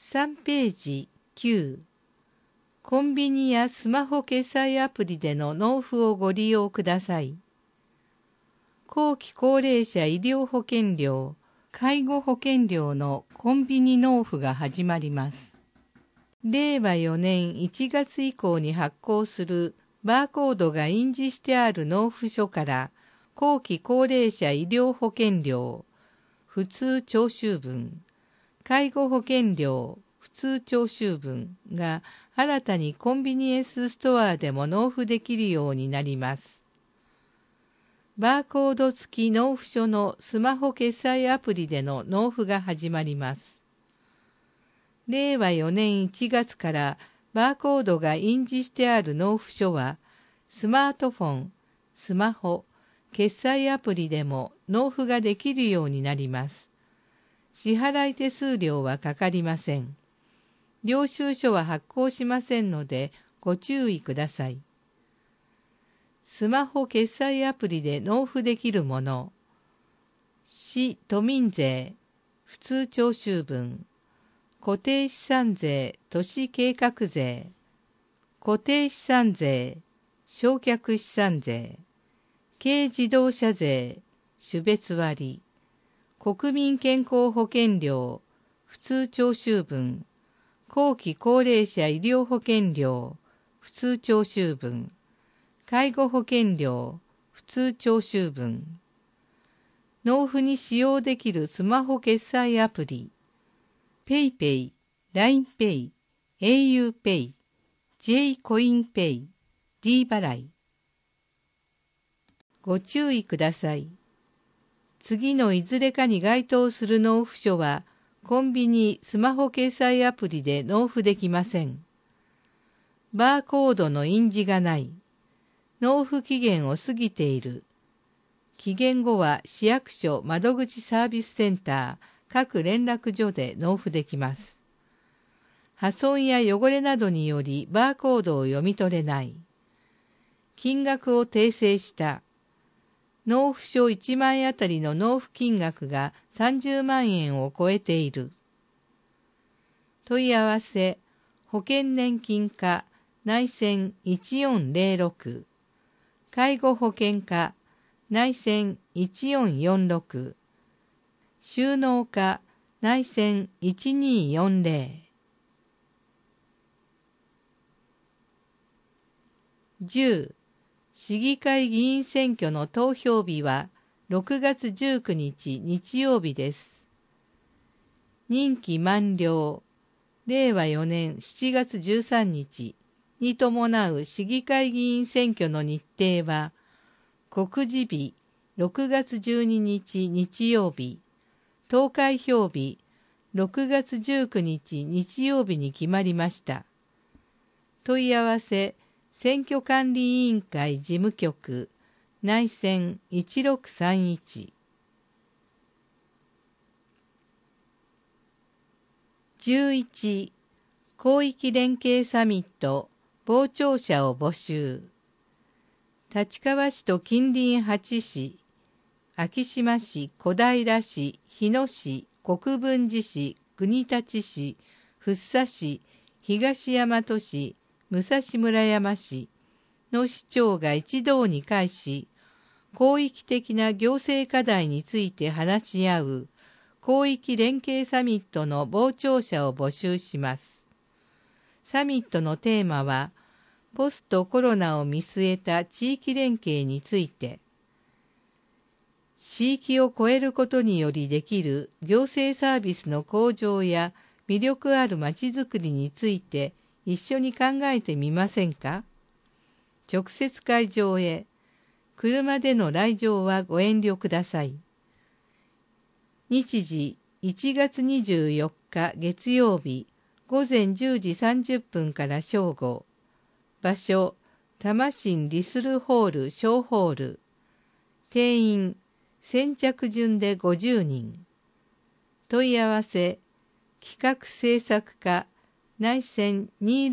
3ページ9、コンビニやスマホ決済アプリでの納付をご利用ください。後期高齢者医療保険料、介護保険料のコンビニ納付が始まります。令和4年1月以降に発行するバーコードが印字してある納付書から後期高齢者医療保険料、普通徴収分、介護保険料、普通徴収分が新たにコンビニエンスストアでも納付できるようになります。バーコード付き納付書のスマホ決済アプリでの納付が始まります。令和4年1月からバーコードが印字してある納付書は、スマートフォン、スマホ、決済アプリでも納付ができるようになります。支払い手数料はかかりません。領収書は発行しませんのでご注意ください。スマホ決済アプリで納付できるもの、市都民税、普通徴収分、固定資産税、都市計画税、固定資産税、償却資産税、軽自動車税、種別割、国民健康保険料、普通徴収分、後期高齢者医療保険料、普通徴収分、介護保険料、普通徴収分、納付に使用できるスマホ決済アプリ、PayPay、LINEPay、auPay、J コインペイ、D 払い。ご注意ください。次のいずれかに該当する納付書は、コンビニ、スマホ決済アプリで納付できません。バーコードの印字がない。納付期限を過ぎている。期限後は市役所窓口サービスセンター、各連絡所で納付できます。破損や汚れなどによりバーコードを読み取れない。金額を訂正した。納付書1枚あたりの納付金額が30万円を超えている。問い合わせ、保険年金課内線1406、介護保険課内線1446、収納課内線1240。10、市議会議員選挙の投票日は6月19日日曜日です。任期満了、令和4年7月13日に伴う市議会議員選挙の日程は、告示日6月12日日曜日、投開票日6月19日日曜日に決まりました。問い合わせ、選挙管理委員会事務局内線1631。11、広域連携サミット傍聴者を募集。立川市と近隣8市、昭島市、小平市、日野市、国分寺市、国立市、福生市、東大和市、武蔵村山市の市長が一堂に会し、広域的な行政課題について話し合う広域連携サミットの傍聴者を募集します。サミットのテーマは、ポストコロナを見据えた地域連携について、地域を超えることによりできる行政サービスの向上や魅力あるまちづくりについて一緒に考えてみませんか？直接会場へ、車での来場はご遠慮ください。日時1月24日月曜日午前10時30分から正午。場所、多摩新リスルホール小ホール。定員、先着順で50人。問い合わせ、企画制作課内線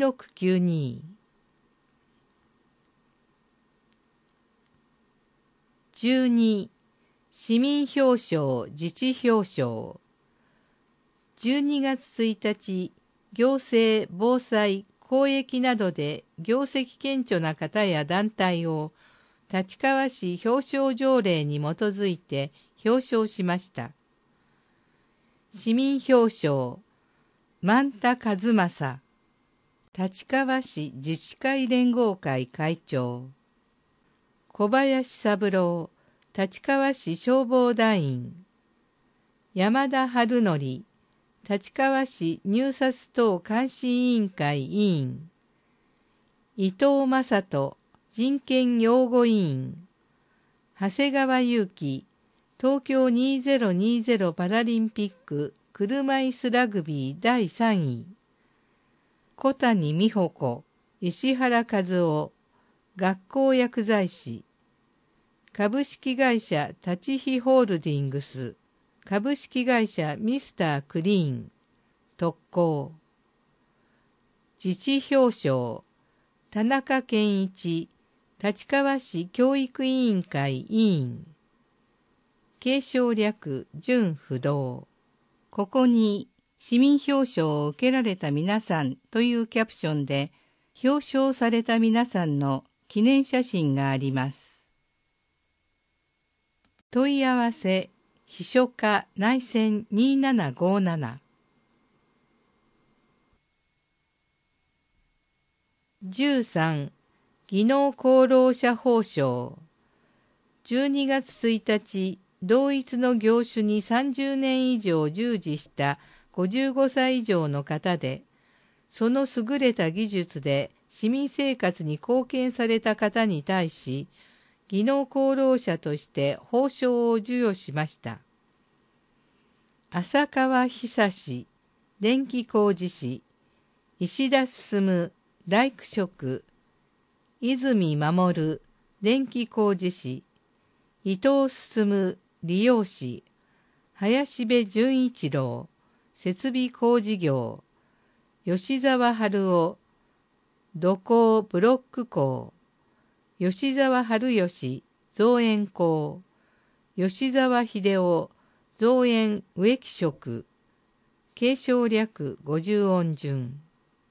2692。12、市民表彰自治表彰。12月1日行政、防災、公益などで業績顕著な方や団体を立川市表彰条例に基づいて表彰しました。市民表彰、万田和正、立川市自治会連合会会長、小林三郎、立川市消防団員、山田春則、立川市入札等監視委員会委員、伊藤正人、人権擁護委員、長谷川祐希、東京2020パラリンピック車椅子ラグビー第3位、小谷美穂子、石原和夫、学校薬剤師、株式会社立飛ホールディングス、株式会社ミスタークリーン、特攻、自治表彰、田中健一、立川市教育委員会委員、継承略準不動。ここに市民表彰を受けられた皆さんというキャプションで表彰された皆さんの記念写真があります。問い合わせ秘書課内線2757 13技能功労者褒章12月1日同一の業種に30年以上従事した55歳以上の方で、その優れた技術で市民生活に貢献された方に対し、技能功労者として褒章を授与しました。浅川久志、電気工事士、石田進、大工職、泉守、電気工事士、伊藤進、理容師、林部純一郎、設備工事業、吉沢春夫、土工ブロック工、吉沢春義、造園工、吉沢秀夫、造園植木職、継承略50音順。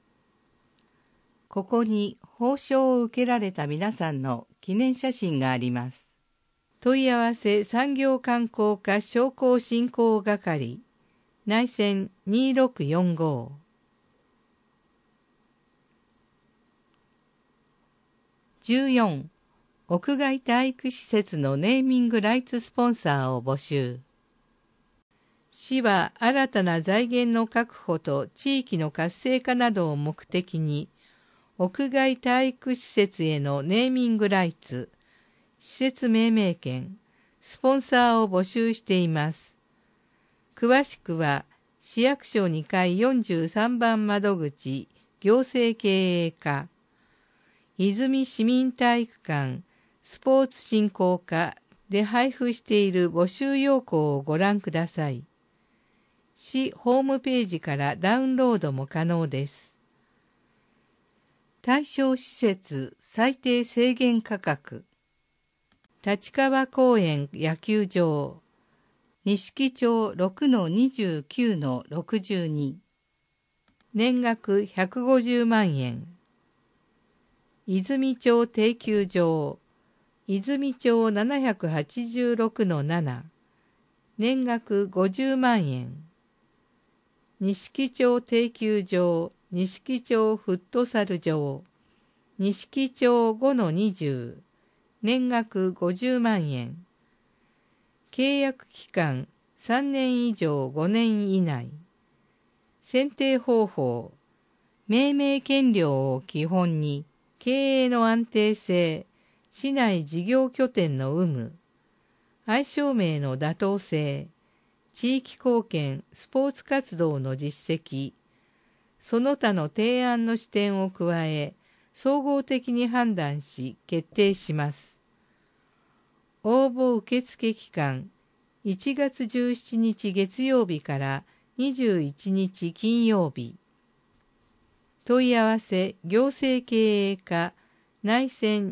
ここに褒章を受けられた皆さんの記念写真があります。問い合わせ産業観光課商工振興係内線2645 14屋外体育施設のネーミングライツスポンサーを募集。市は新たな財源の確保と地域の活性化などを目的に屋外体育施設へのネーミングライツ施設命名権、スポンサーを募集しています。詳しくは、市役所2階43番窓口、行政経営課、泉市民体育館、スポーツ振興課で配布している募集要項をご覧ください。市ホームページからダウンロードも可能です。対象施設最低制限価格。立川公園野球場、錦町 6-29-62、年額150万円。泉町定休場、泉町 786-7、年額50万円。錦町定休場、錦町フットサル場、錦町 5-20、年額50万円。契約期間3年以上5年以内。選定方法、命名権料を基本に、経営の安定性、市内事業拠点の有無、愛称名の妥当性、地域貢献、スポーツ活動の実績、その他の提案の視点を加え、総合的に判断し決定します。応募受付期間1月17日月曜日から21日金曜日。問い合わせ行政経営課内線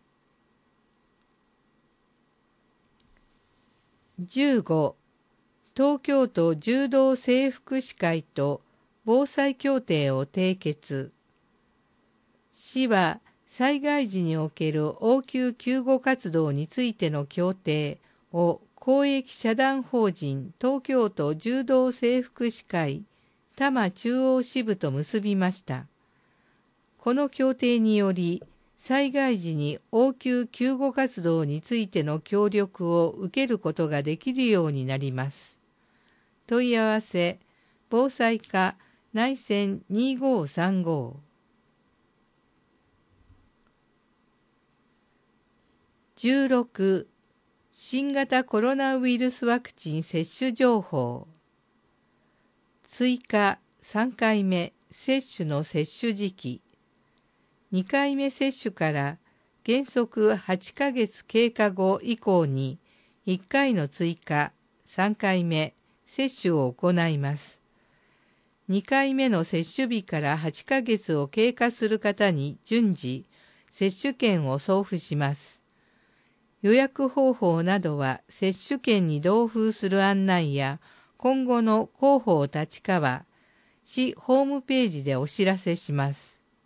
2703。15 東京都柔道整復師会と防災協定を締結。市は災害時における応急救護活動についての協定を公益社団法人東京都柔道整復師会多摩中央支部と結びました。この協定により、災害時に応急救護活動についての協力を受けることができるようになります。問い合わせ、防災課内線2535。16、新型コロナウイルスワクチン接種情報。追加3回目接種の接種時期。2回目接種から原則8ヶ月経過後以降に1回の追加3回目接種を行います。2回目の接種日から8ヶ月を経過する方に順次接種券を送付します。予約方法などは接種券に同封する案内や今後の広報立川、市ホームページでお知らせします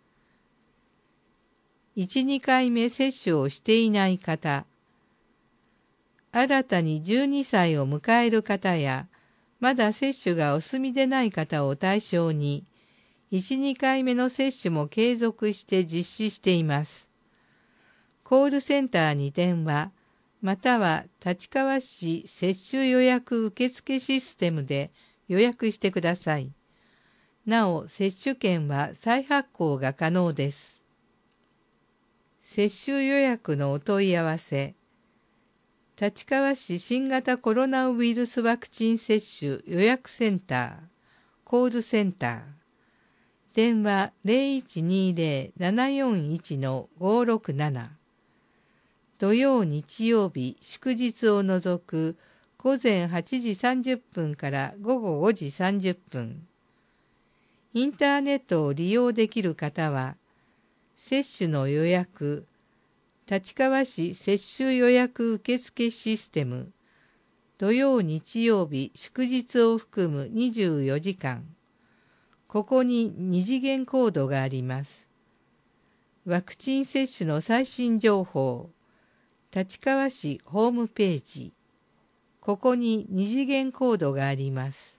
。1、2回目接種をしていない方、新たに12歳を迎える方や、まだ接種がお済みでない方を対象に、1、2回目の接種も継続して実施しています。コールセンターに電話、または立川市接種予約受付システムで予約してください。なお、接種券は再発行が可能です。接種予約のお問い合わせ。立川市新型コロナウイルスワクチン接種予約センター、コールセンター。電話 0120-741-567。土曜日曜日祝日を除く午前8時30分から午後5時30分。インターネットを利用できる方は、接種の予約、立川市接種予約受付システム、土曜日曜日祝日を含む24時間。ここに2次元コードがあります。ワクチン接種の最新情報、立川市ホームページ。ここに2次元コードがあります。